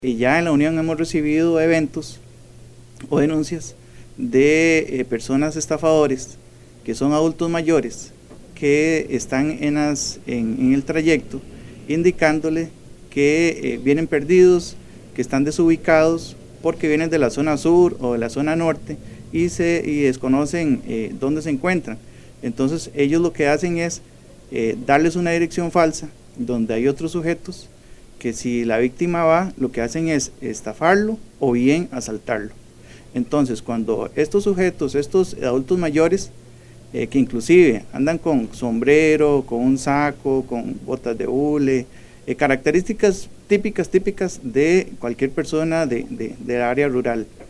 Y ya en la Unión hemos recibido eventos o denuncias de personas estafadores que son adultos mayores que están en el trayecto indicándole que vienen perdidos, que están desubicados porque vienen de la zona sur o de la zona norte y desconocen dónde se encuentran. Entonces ellos lo que hacen es darles una dirección falsa donde hay otros sujetos que si la víctima va, lo que hacen es estafarlo o bien asaltarlo. Entonces, cuando estos sujetos, estos adultos mayores, que inclusive andan con sombrero, con un saco, con botas de hule, características típicas de cualquier persona del área rural,